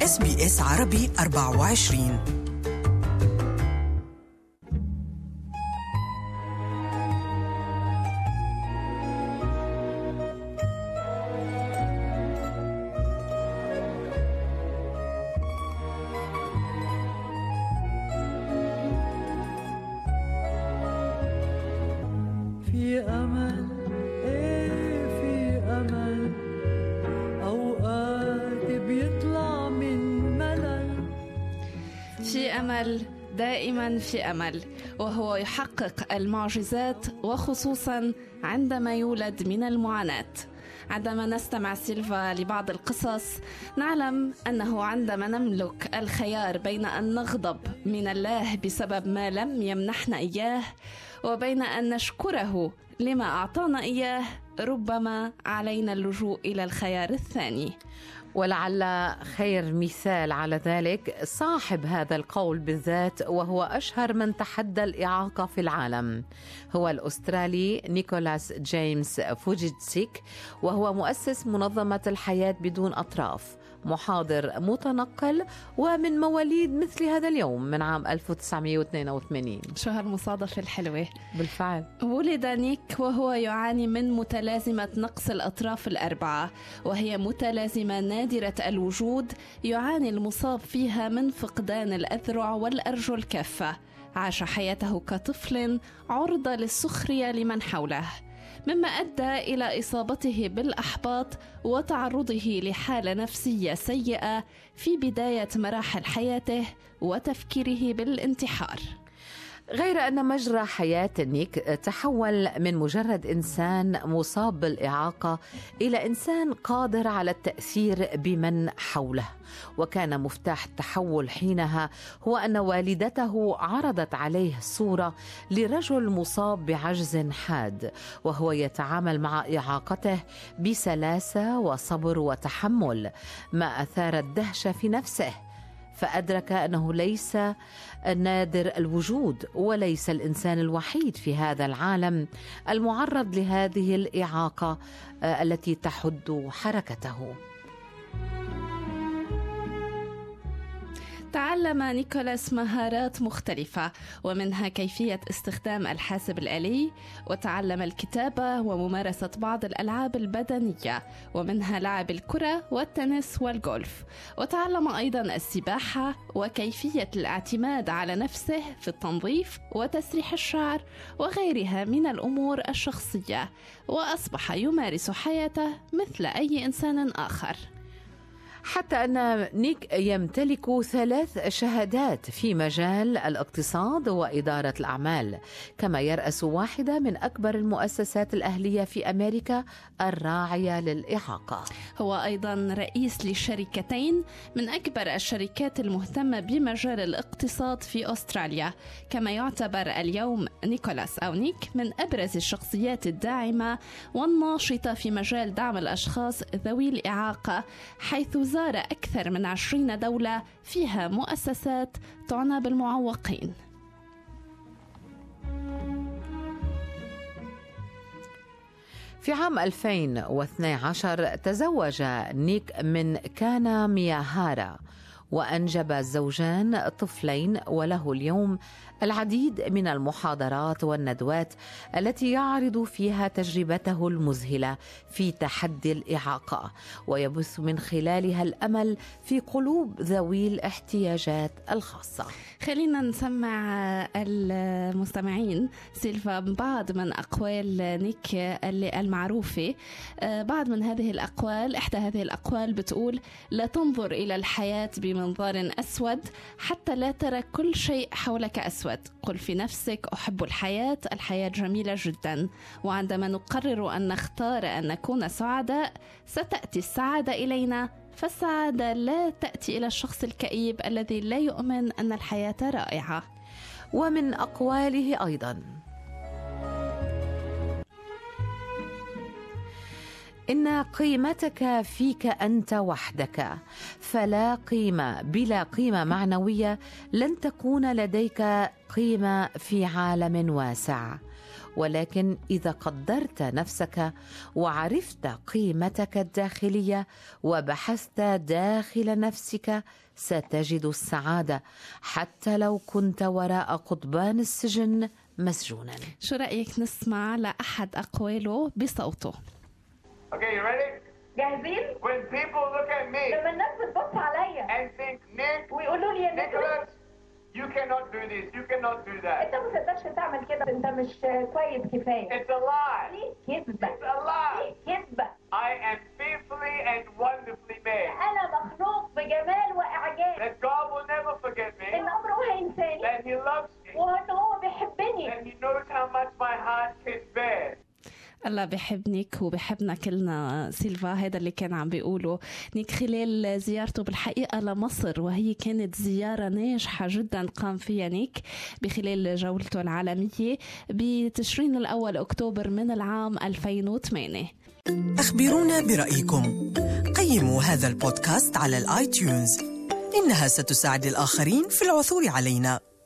SBS عربي 24. في أمل في أمل أوقات بيطلع من ملل. في أمل، دائما في أمل، وهو يحقق المعجزات، وخصوصا عندما يولد من المعاناة. عندما نستمع سيلفا لبعض القصص نعلم أنه عندما نملك الخيار بين أن نغضب من الله بسبب ما لم يمنحنا إياه وبين أن نشكره لما أعطانا إياه، ربما علينا اللجوء إلى الخيار الثاني. ولعل خير مثال على ذلك صاحب هذا القول بالذات، وهو أشهر من تحدى الإعاقة في العالم، هو الأسترالي نيكولاس جيمس فوجيتسيك، وهو مؤسس منظمة الحياة بدون أطراف، محاضر متنقل، ومن مواليد مثل هذا اليوم من عام 1982. شو هالمصادفة الحلوة. بالفعل ولد نيك وهو يعاني من متلازمة نقص الأطراف الأربعة، وهي متلازمة نادرة الوجود يعاني المصاب فيها من فقدان الأذرع والأرجل كافة. عاش حياته كطفل عرضة للسخرية لمن حوله، مما أدى إلى إصابته بالأحباط وتعرضه لحالة نفسية سيئة في بداية مراحل حياته وتفكيره بالانتحار. غير أن مجرى حياة نيك تحول من مجرد إنسان مصاب بالإعاقة إلى إنسان قادر على التأثير بمن حوله. وكان مفتاح التحول حينها هو أن والدته عرضت عليه صورة لرجل مصاب بعجز حاد، وهو يتعامل مع إعاقته بسلاسة وصبر وتحمل، ما أثار الدهشة في نفسه، فأدرك أنه ليس نادر الوجود وليس الإنسان الوحيد في هذا العالم المعرض لهذه الإعاقة التي تحد حركته. تعلم نيكولاس مهارات مختلفة، ومنها كيفية استخدام الحاسب الآلي، وتعلم الكتابة وممارسة بعض الألعاب البدنية، ومنها لعب الكرة والتنس والجولف، وتعلم أيضا السباحة وكيفية الاعتماد على نفسه في التنظيف وتسريح الشعر وغيرها من الأمور الشخصية، وأصبح يمارس حياته مثل أي إنسان آخر. حتى أن نيك يمتلك 3 شهادات في مجال الاقتصاد وإدارة الأعمال، كما يرأس واحدة من أكبر المؤسسات الأهلية في أمريكا الراعية للإعاقة. هو أيضا رئيس لشركتين من أكبر الشركات المهتمة بمجال الاقتصاد في أستراليا، كما يعتبر اليوم نيكولاس أو نيك من أبرز الشخصيات الداعمة والناشطة في مجال دعم الأشخاص ذوي الإعاقة، حيث زار أكثر من 20 دولة فيها مؤسسات تعنى بالمعوقين. في عام 2012 تزوج نيك من كانا مياهارا، وأنجب الزوجان طفلين، وله اليوم العديد من المحاضرات والندوات التي يعرض فيها تجربته المذهلة في تحدي الإعاقة، ويبث من خلالها الأمل في قلوب ذوي الاحتياجات الخاصة. خلينا نسمع المستمعين سيلفا بعض من أقوال نيك المعروفة. بعض من هذه الأقوال، إحدى هذه الأقوال بتقول: لا تنظر إلى الحياة بمنظار أسود حتى لا ترى كل شيء حولك أسود. قل في نفسك: أحب الحياة، الحياة جميلة جدا، وعندما نقرر أن نختار أن نكون سعداء ستأتي السعادة إلينا، فالسعادة لا تأتي إلى الشخص الكئيب الذي لا يؤمن أن الحياة رائعة. ومن أقواله أيضا: إن قيمتك فيك أنت وحدك، فلا قيمة بلا قيمة معنوية، لن تكون لديك قيمة في عالم واسع. ولكن إذا قدرت نفسك وعرفت قيمتك الداخلية وبحثت داخل نفسك ستجد السعادة حتى لو كنت وراء قضبان السجن مسجونا. شو رأيك نسمع لأحد أقواله بصوته؟ Okay, you ready? جاهزين؟ When people look at me لما الناس بتبص عليا and think, Nick, ويقولوا لي يا Nicholas, you cannot do this, you cannot do that. انت ما تقدرش تعمل كده، انت مش كويس كفايه. It's a lie. دي كذبه. It's a lie. دي كذبه. I am fearfully and wonderfully made. انا مخلوق بجمال واعجاب. That God will never forget me. ان عمره هينساني. That He loves me. وان هو بيحبني. And He knows how much my heart can bear. الله بحبنك وبحبنا كلنا. سيلفا هذا اللي كان عم بيقوله نيك خلال زيارته بالحقيقة لمصر، وهي كانت زيارة ناجحة جدا قام فيها نيك بخلال جولته العالمية بتشرين الأول أكتوبر من العام 2008. أخبرونا برأيكم. قيموا هذا البودكاست على الآيتيونز، إنها ستساعد الآخرين في العثور علينا.